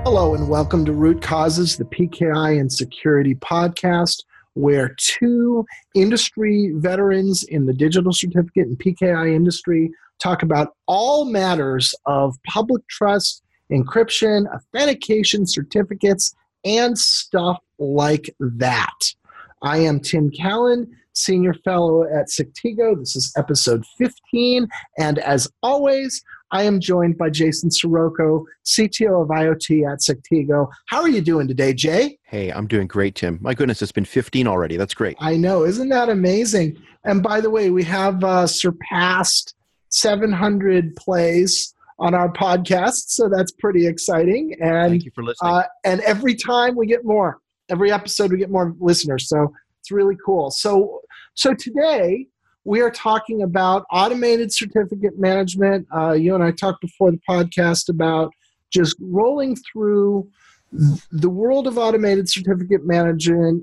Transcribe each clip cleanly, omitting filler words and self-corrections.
Hello and welcome to Root Causes, the PKI and Security podcast, where two industry veterans in the digital certificate and PKI industry talk about all matters of public trust, encryption, authentication, certificates, and stuff like that. I am Tim Callan, Senior Fellow at Sectigo. This is episode 15, and as always, I am joined by Jason Sirocco, CTO of IoT at Sectigo. How are you doing today, Jay? Hey, I'm doing great, Tim. My goodness, it's been 15 already. That's great. I know. Isn't that amazing? And by the way, we have surpassed 700 plays on our podcast, so that's pretty exciting. And thank you for listening. And every time we get more. Every episode we get more listeners, so it's really cool. So today we are talking about automated certificate management. You and I talked before the podcast about just rolling through the world of automated certificate management,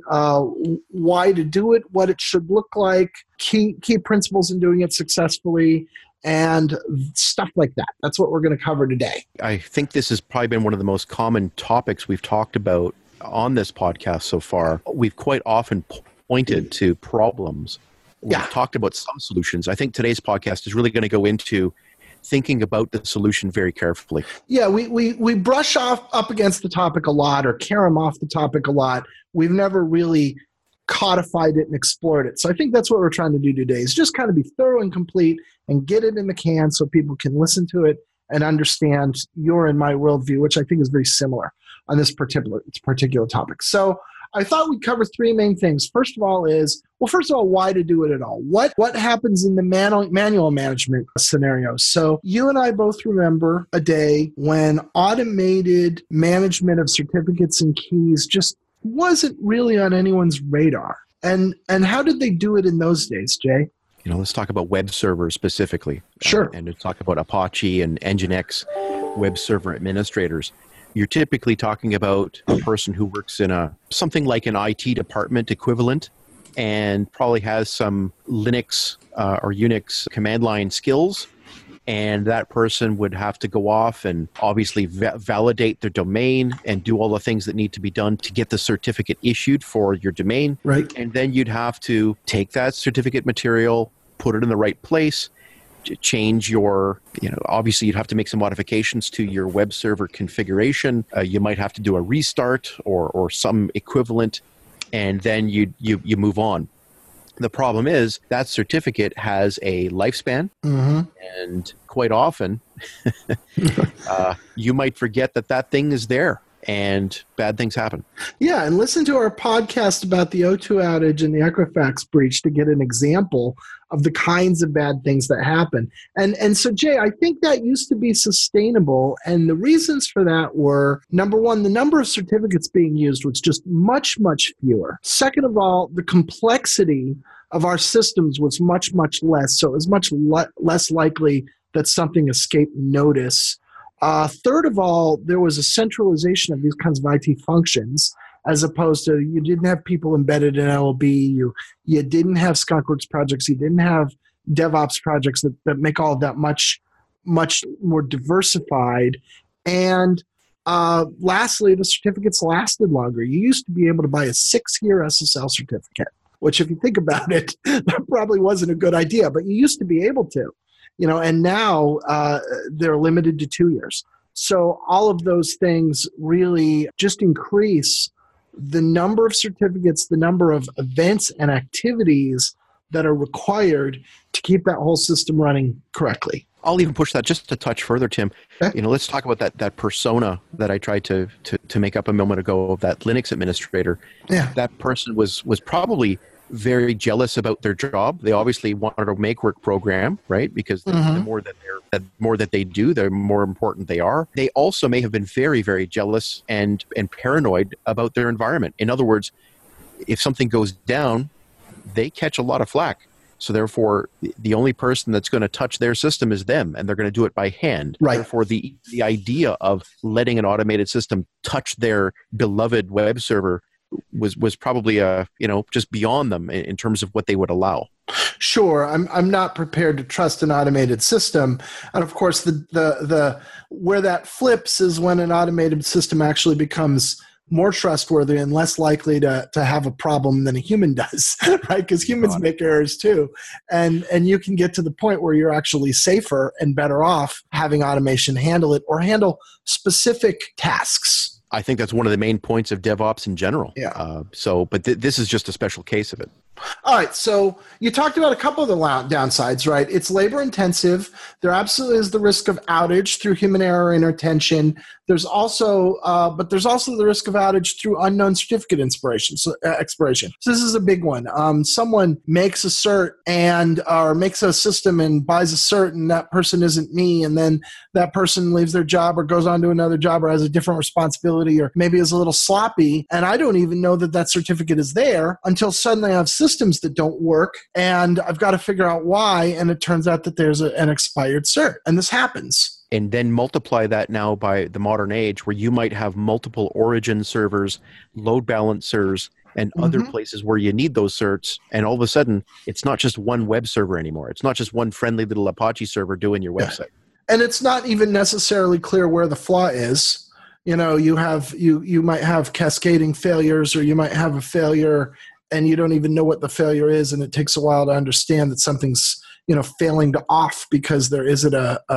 why to do it, what it should look like, key principles in doing it successfully, and stuff like that. That's what we're going to cover today. I think this has probably been one of the most common topics we've talked about on this podcast so far. We've quite often pointed to problems. We've talked about some solutions. I think today's podcast is really going to go into thinking about the solution very carefully. Yeah, we brush up against the topic a lot or carom off the topic a lot. We've never really codified it and explored it. So I think that's what we're trying to do today is just kind of be thorough and complete and get it in the can so people can listen to it and understand your and my worldview, which I think is very similar on this particular topic. So I thought we'd cover three main things. First of all, why to do it at all? What happens in the manual management scenario? So you and I both remember a day when automated management of certificates and keys just wasn't really on anyone's radar. And how did they do it in those days, Jay? Let's talk about web servers specifically. Sure. And to talk about Apache and Nginx web server administrators. You're typically talking about a person who works in something like an IT department equivalent and probably has some Linux or Unix command line skills. And that person would have to go off and obviously validate their domain and do all the things that need to be done to get the certificate issued for your domain. Right. And then you'd have to take that certificate material, put it in the right place, change your, obviously you'd have to make some modifications to your web server configuration. You might have to do a restart or some equivalent, and then you move on. The problem is that certificate has a lifespan, and quite often you might forget that thing is there. And bad things happen. Yeah, and listen to our podcast about the O2 outage and the Equifax breach to get an example of the kinds of bad things that happen. And so, Jay, I think that used to be sustainable, and the reasons for that were, number one, the number of certificates being used was just much, much fewer. Second of all, the complexity of our systems was much, much less, so it was much less likely that something escaped notice. Third of all, there was a centralization of these kinds of IT functions, as opposed to you didn't have people embedded in LOB, you didn't have Skunkworks projects, you didn't have DevOps projects that make all of that much, much more diversified. And lastly, the certificates lasted longer. You used to be able to buy a 6-year SSL certificate, which if you think about it, that probably wasn't a good idea, but you used to be able to. And now they're limited to 2 years. So all of those things really just increase the number of certificates, the number of events and activities that are required to keep that whole system running correctly. I'll even push that just a touch further, Tim. Okay. Let's talk about that persona that I tried to make up a moment ago of that Linux administrator. Yeah. That person was probably very jealous about their job. They obviously wanted a make-work program, right? Because the more that they do, the more important they are. They also may have been very, very jealous and paranoid about their environment. In other words, if something goes down, they catch a lot of flack. So therefore, the only person that's going to touch their system is them, and they're going to do it by hand. Right. Therefore, the idea of letting an automated system touch their beloved web server was probably just beyond them in terms of what they would allow. Sure, I'm not prepared to trust an automated system, and of course, the where that flips is when an automated system actually becomes more trustworthy and less likely to have a problem than a human does, right? Because humans make errors too, and you can get to the point where you're actually safer and better off having automation handle it or handle specific tasks. I think that's one of the main points of DevOps in general. Yeah. But this is just a special case of it. All right. So you talked about a couple of the downsides, right? It's labor intensive. There absolutely is the risk of outage through human error inattention. There's also the risk of outage through unknown certificate expiration. So this is a big one. Someone makes a cert or makes a system and buys a cert, and that person isn't me, and then that person leaves their job or goes on to another job or has a different responsibility or maybe is a little sloppy, and I don't even know that certificate is there until suddenly I have systems that don't work, and I've got to figure out why, and it turns out that there's an expired cert, and this happens. And then multiply that now by the modern age where you might have multiple origin servers, load balancers, and other places where you need those certs. And all of a sudden, it's not just one web server anymore. It's not just one friendly little Apache server doing your website. And it's not even necessarily clear where the flaw is. You might have cascading failures, or you might have a failure and you don't even know what the failure is, and it takes a while to understand that something's failing to off because there isn't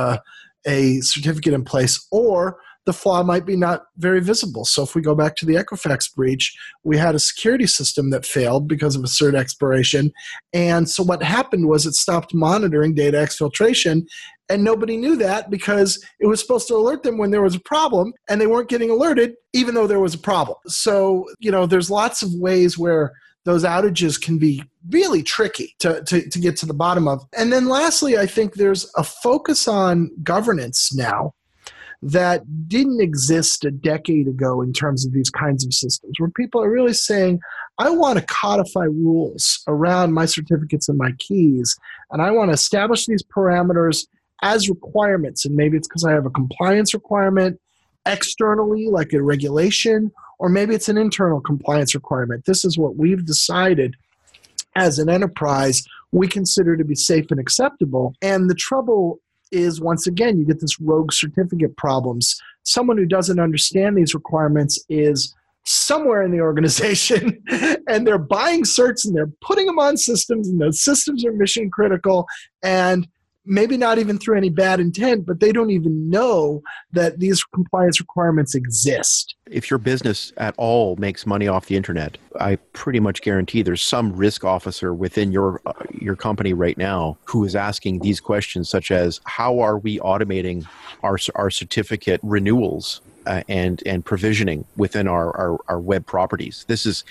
a certificate in place, or the flaw might be not very visible. So if we go back to the Equifax breach, we had a security system that failed because of a cert expiration. And so what happened was it stopped monitoring data exfiltration, and nobody knew that because it was supposed to alert them when there was a problem, and they weren't getting alerted even though there was a problem. So, there's lots of ways where those outages can be really tricky to get to the bottom of. And then lastly, I think there's a focus on governance now that didn't exist a decade ago in terms of these kinds of systems, where people are really saying, I want to codify rules around my certificates and my keys, and I want to establish these parameters as requirements. And maybe it's because I have a compliance requirement externally, like a regulation, or maybe it's an internal compliance requirement. This is what we've decided as an enterprise we consider to be safe and acceptable. And the trouble is, once again, you get this rogue certificate problems. Someone who doesn't understand these requirements is somewhere in the organization, and they're buying certs and they're putting them on systems, and those systems are mission critical, and maybe not even through any bad intent, but they don't even know that these compliance requirements exist. If your business at all makes money off the internet, I pretty much guarantee there's some risk officer within your company right now who is asking these questions, such as, how are we automating our certificate renewals and provisioning within our web properties?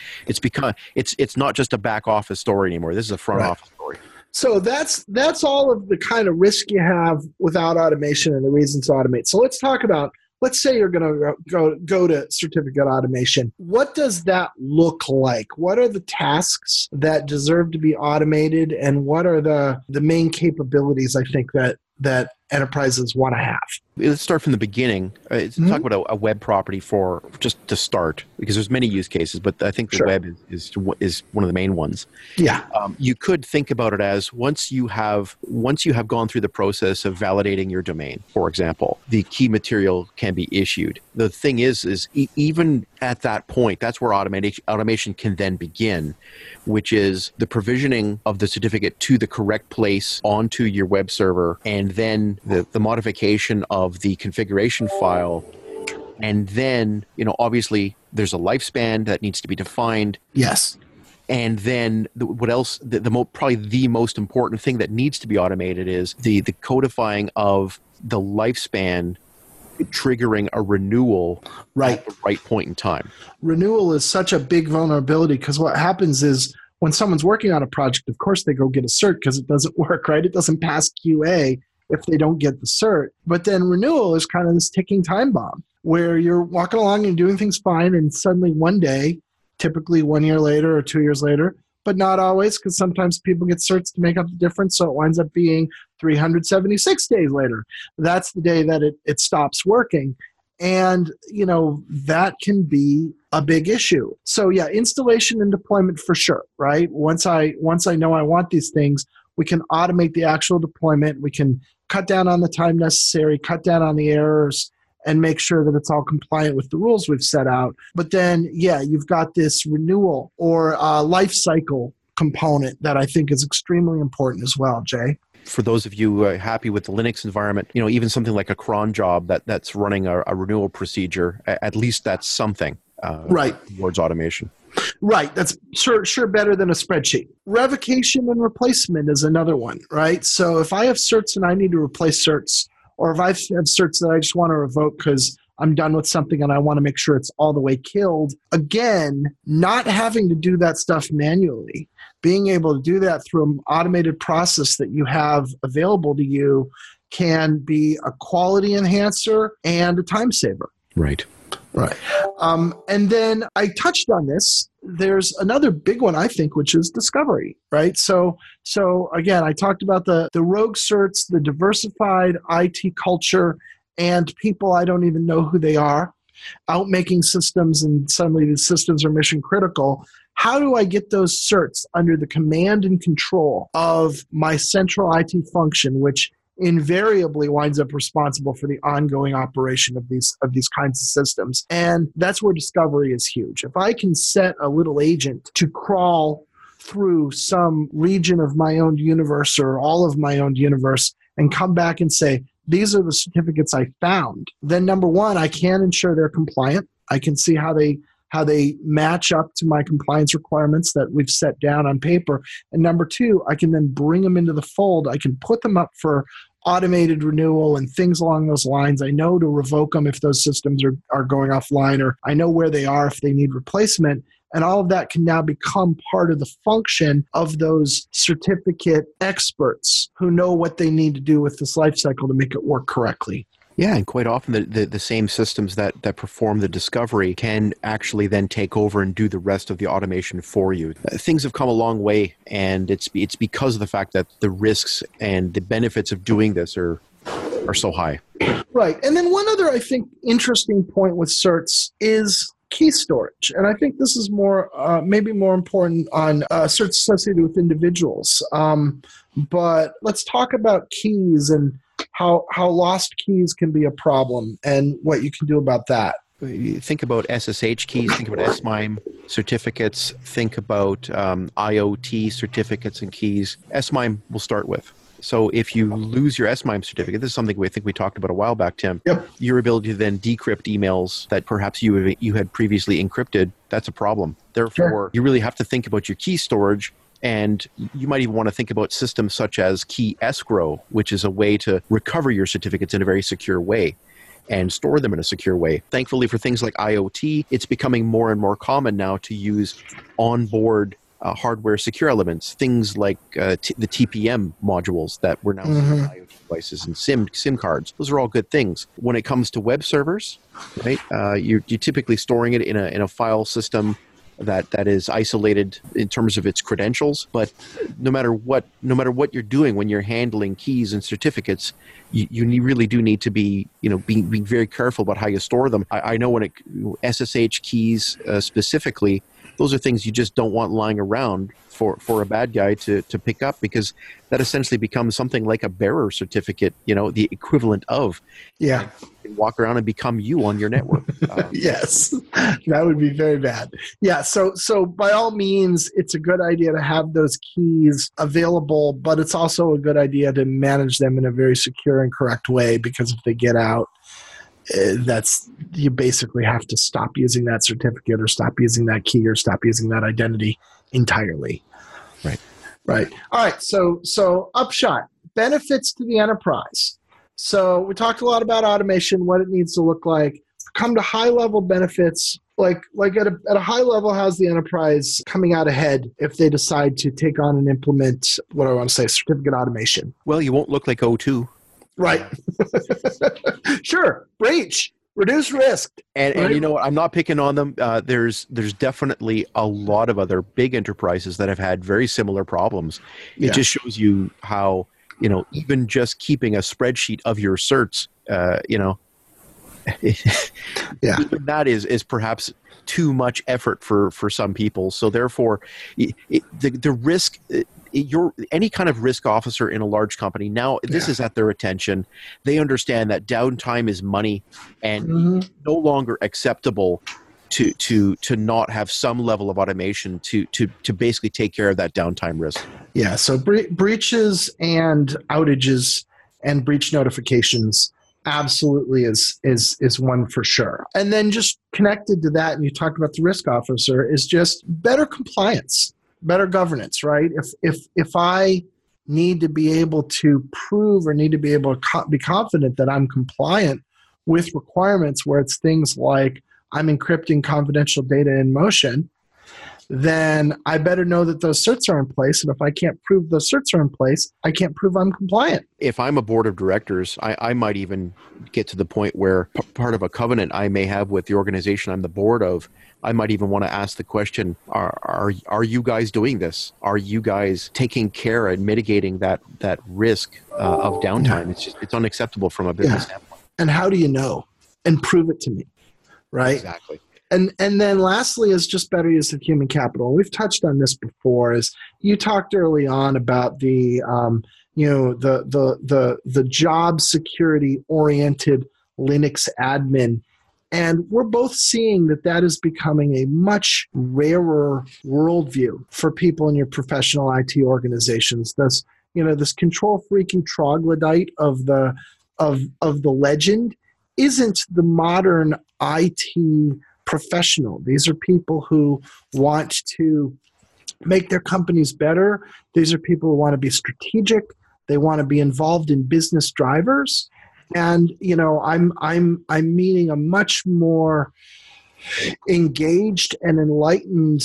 It's not just a back office story anymore. This is a front office story. So that's all of the kind of risk you have without automation and the reasons to automate. So let's talk about, let's say you're going to go to certificate automation. What does that look like? What are the tasks that deserve to be automated, and what are the main capabilities I think that enterprises want to have? Let's start from the beginning. Talk about a web property for just to start, because there's many use cases, but I think the web is one of the main ones. Yeah. You could think about it as once you have gone through the process of validating your domain, for example, the key material can be issued. The thing is even at that point, that's where automation can then begin, which is the provisioning of the certificate to the correct place onto your web server, and then the modification of the configuration file. And then, obviously there's a lifespan that needs to be defined. Yes. And then what else? Probably the most important thing that needs to be automated is the codifying of the lifespan triggering a renewal at the right point in time. Renewal is such a big vulnerability, because what happens is when someone's working on a project, of course they go get a cert because it doesn't work, right? It doesn't pass QA if they don't get the cert. But then renewal is kind of this ticking time bomb where you're walking along and doing things fine, and suddenly one day, typically 1 year later or 2 years later, but not always, because sometimes people get certs to make up the difference, so it winds up being 376 days later. That's the day that it stops working. And, that can be a big issue. So yeah, installation and deployment for sure, right? Once I know I want these things, we can automate the actual deployment. We can cut down on the time necessary, cut down on the errors, and make sure that it's all compliant with the rules we've set out. But then, yeah, you've got this renewal or life cycle component that I think is extremely important as well, Jay. For those of you happy with the Linux environment, even something like a cron job that's running a renewal procedure, at least that's something right towards automation. Right. That's sure better than a spreadsheet. Revocation and replacement is another one, right? So if I have certs and I need to replace certs, or if I have certs that I just want to revoke because I'm done with something and I want to make sure it's all the way killed, again, not having to do that stuff manually, being able to do that through an automated process that you have available to you can be a quality enhancer and a time saver. Right. Right. And then I touched on this. There's another big one, I think, which is discovery, right? So again, I talked about the rogue certs, the diversified IT culture, and people I don't even know who they are, out making systems, and suddenly the systems are mission critical. How do I get those certs under the command and control of my central IT function, which invariably winds up responsible for the ongoing operation of these kinds of systems? And that's where discovery is huge. If I can set a little agent to crawl through some region of my own universe or all of my own universe and come back and say, these are the certificates I found, then number one, I can ensure they're compliant. I can see how they match up to my compliance requirements that we've set down on paper. And number two, I can then bring them into the fold. I can put them up for automated renewal and things along those lines. I know to revoke them if those systems are going offline, or I know where they are if they need replacement. And all of that can now become part of the function of those certificate experts who know what they need to do with this life cycle to make it work correctly. Yeah, and quite often the same systems that perform the discovery can actually then take over and do the rest of the automation for you. Things have come a long way, and it's because of the fact that the risks and the benefits of doing this are so high. Right. And then one other, I think, interesting point with certs is key storage. And I think this is maybe more important on certs associated with individuals. But let's talk about keys and how lost keys can be a problem and what you can do about that. Think about SSH keys, think about SMIME certificates, think about IoT certificates and keys. SMIME we'll start with. So if you lose your SMIME certificate, this is something I think we talked about a while back, Tim. Yep. Your ability to then decrypt emails that perhaps you had previously encrypted, that's a problem. Therefore, Sure. You really have to think about your key storage. And you might even want to think about systems such as key escrow, which is a way to recover your certificates in a very secure way and store them in a secure way. Thankfully, for things like IoT, it's becoming more and more common now to use onboard hardware secure elements, things like the TPM modules that we're now seeing in IoT devices and SIM cards. Those are all good things. When it comes to web servers, right, you're typically storing it in a file system that is isolated in terms of its credentials. But no matter what you're doing when you're handling keys and certificates, you really do need to be being very careful about how you store them. I know when SSH keys specifically, those are things you just don't want lying around for a bad guy to pick up, because that essentially becomes something like a bearer certificate, the equivalent of. Yeah. Walk around and become you on your network. Yes, that would be very bad. Yeah, so by all means, it's a good idea to have those keys available, but it's also a good idea to manage them in a very secure and correct way, because if they get out, you basically have to stop using that certificate or stop using that key or stop using that identity entirely. Right. All right, so upshot, benefits to the enterprise. So we talked a lot about automation, what it needs to look like. Come to high-level benefits, like at a high level, how's the enterprise coming out ahead if they decide to take on and implement, what do I want to say, certificate automation? Well, you won't look like O2. Right. Sure. Breach. Reduce risk. And you know what? I'm not picking on them. There's definitely a lot of other big enterprises that have had very similar problems. It just shows you how, even just keeping a spreadsheet of your certs, Yeah. Even that is perhaps too much effort for some people. So therefore, the risk. Any kind of risk officer in a large company now, this is at their attention. They understand that downtime is money, and it's no longer acceptable to not have some level of automation to basically take care of that downtime risk. Yeah. So breaches and outages and breach notifications absolutely is one for sure. And then just connected to that, and you talked about the risk officer, is just better compliance, better governance, right? If I need to be able to prove or need to be able to be confident that I'm compliant with requirements where it's things like I'm encrypting confidential data in motion, then I better know that those certs are in place. And if I can't prove those certs are in place, I can't prove I'm compliant. If I'm a board of directors, I might even get to the point where part of a covenant I may have with the organization I'm the board of, I might even want to ask the question, are you guys doing this? Are you guys taking care and mitigating that risk of downtime? It's unacceptable from a business standpoint. And how do you know? And prove it to me, right? Exactly. And then lastly is just better use of human capital. We've touched on this before. Is you talked early on about the the job security oriented Linux admin, and we're both seeing that is becoming a much rarer worldview for people in your professional IT organizations. This control freaking troglodyte of the legend isn't the modern IT professional. These are people who want to make their companies better. These are people who want to be strategic. They want to be involved in business drivers. And I'm meeting a much more engaged and enlightened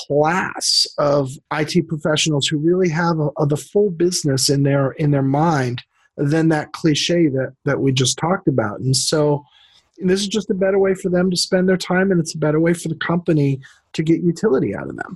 class of IT professionals who really have the full business in their mind than that cliche that we just talked about. And so this is just a better way for them to spend their time, and it's a better way for the company to get utility out of them.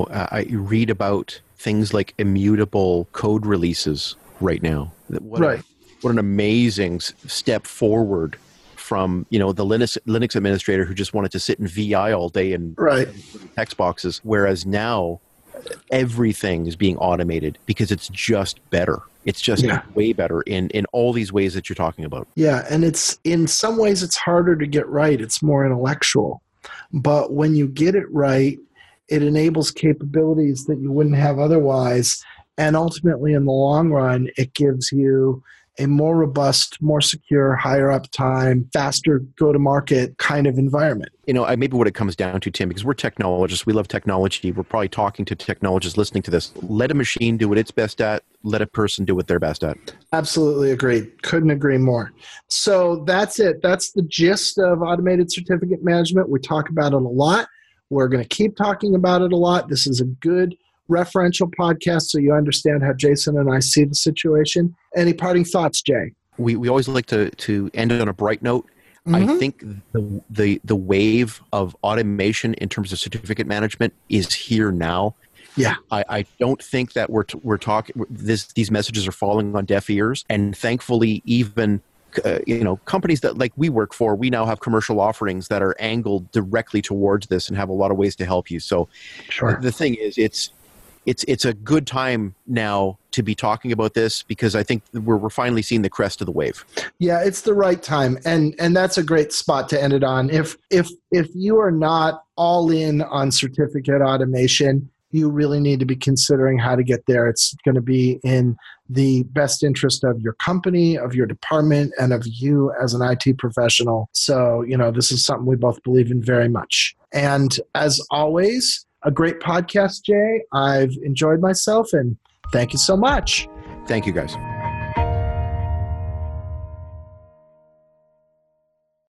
I read about things like immutable code releases right now. What an amazing step forward from the Linux administrator who just wanted to sit in VI all day and text boxes, whereas now everything is being automated because it's just better. It's just way better in all these ways that you're talking about. Yeah, and it's in some ways it's harder to get right. It's more intellectual. But when you get it right, it enables capabilities that you wouldn't have otherwise. And ultimately, in the long run, it gives you a more robust, more secure, higher uptime, faster go-to-market kind of environment. Maybe what it comes down to, Tim, because we're technologists, we love technology, we're probably talking to technologists listening to this. Let a machine do what it's best at, let a person do what they're best at. Absolutely agreed. Couldn't agree more. So that's it. That's the gist of automated certificate management. We talk about it a lot. We're going to keep talking about it a lot. This is a good referential podcast so you understand how Jason and I see the situation. Any parting thoughts, Jay? We always like to end it on a bright note. I think the wave of automation in terms of certificate management is here now. Yeah, I don't think that we're talking. These messages are falling on deaf ears, and thankfully, even companies that like we work for, we now have commercial offerings that are angled directly towards this and have a lot of ways to help you. So, the thing is, it's a good time now to be talking about this because I think we're finally seeing the crest of the wave. Yeah, it's the right time, and that's a great spot to end it on. If you are not all in on certificate automation, you really need to be considering how to get there. It's going to be in the best interest of your company, of your department, and of you as an IT professional. So, this is something we both believe in very much. And as always, a great podcast, Jay. I've enjoyed myself, and thank you so much. Thank you, guys.